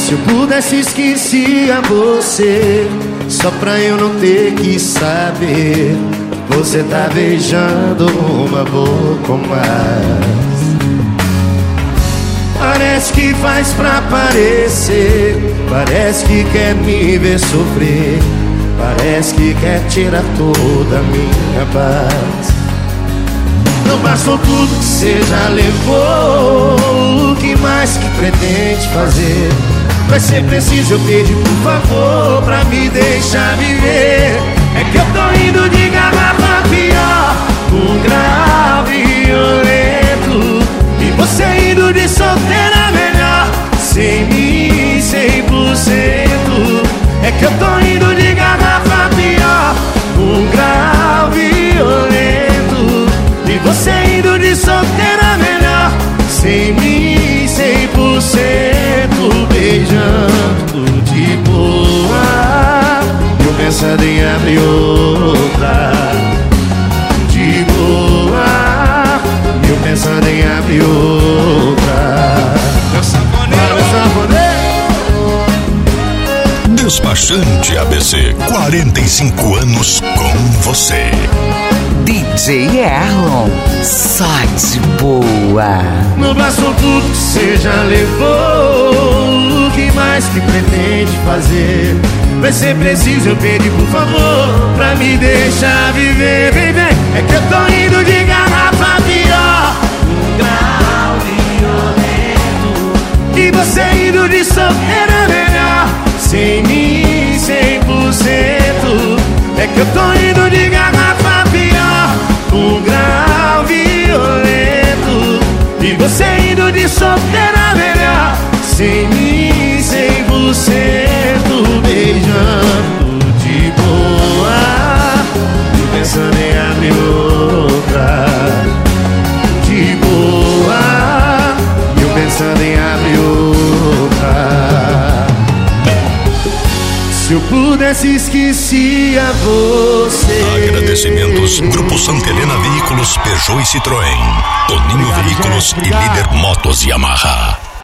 Se eu pudesse esquecia você, só pra eu não ter que saber. Você tá beijando uma boca ou mais. Parece que faz pra parecer, parece que quer me ver sofrer, parece que quer tirar toda a minha paz. Não bastou tudo que você já levou, o que mais que pretende fazer? Vai ser preciso eu pedir por favor pra me deixar viver. É que eu tô indo de garrafa pior, um grave violento, e você indo de solteira melhor, sem mim 100%. É que eu tô indo de garrafa pior, um grave violento, e você indo de solteira melhor, sem mim 100%. Beijando de boa, eu pensando em abrir outra. De boa, eu pensando em abrir outra. Meu sanfoneiro, meu sanfoneiro. Despachante ABC, 45 anos com você. DJ Erlon, só de boa. Não bastou tudo que você já levou, o que mais que pretende fazer? Vai ser preciso eu pedir por favor pra me deixar viver. Vem, vem, é que eu tô indo de garrafa pior, um grau violento, e você indo de solteira melhor, sem mim 100%. É que eu tô indo de garrafa pior, um grau violento, e você indo de solteira melhor, sem mim 100%. Beijando de boa, pensando em abrir outra. De boa, eu pensando em abrir outra. Se eu pudesse esquecia você. Agradecimentos Grupo Santa Helena Veículos, Peugeot e Citroën, Toninho Veículos e Líder Motos Yamaha.